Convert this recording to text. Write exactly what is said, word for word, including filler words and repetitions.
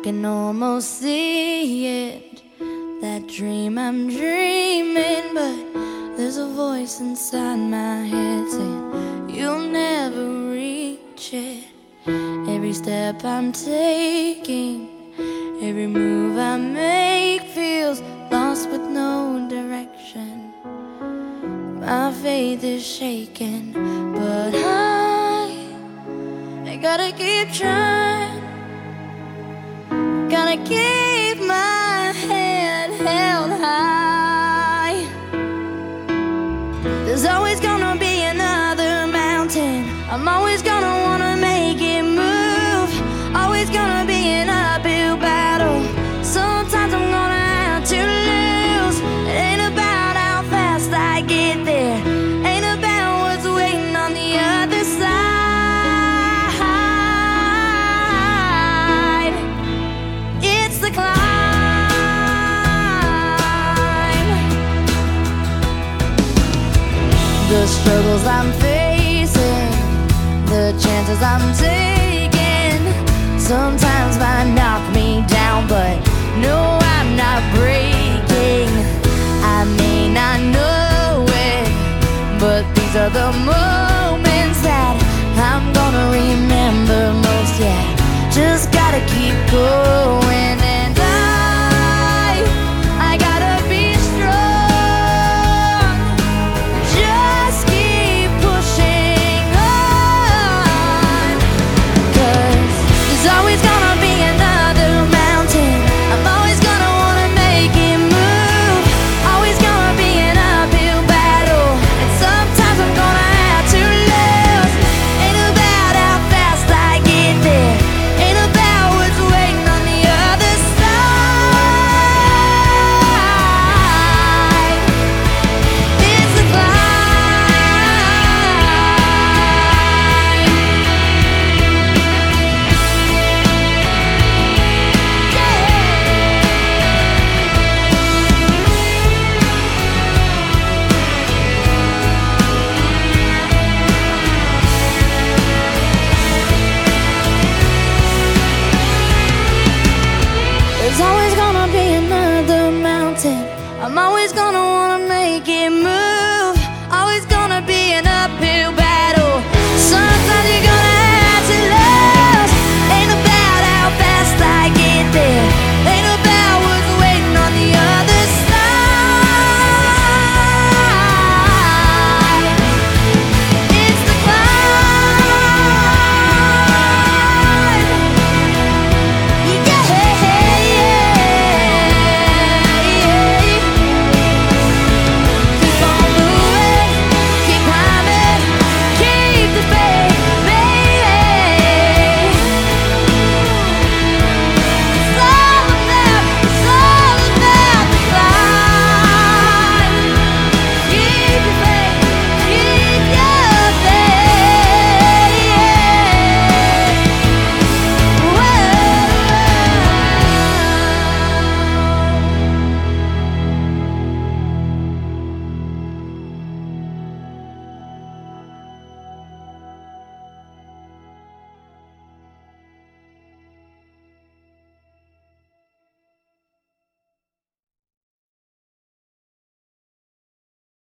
can almost see it, that dream I'm dreaming, but there's a voice inside my head saying you'll never reach it. Every step I'm taking, every move I make feels lost with no direction. My faith is shaken, but I, I gotta keep trying. Gotta keep my head held high. There's always gonna be another mountain. I'm always gonna wanna make it move. Always gonna be an uphill battle. Sometimes I'm gonna have to lose. It ain't about how fast I get there, ain't about what's waiting on the other side. It's the climb. The struggles I'm facing, the chances I'm taking, sometimes might knock me down, but no, I'm not breaking. I may not know it, but these are the moments that I'm gonna remember most. Yeah, just gotta keep going.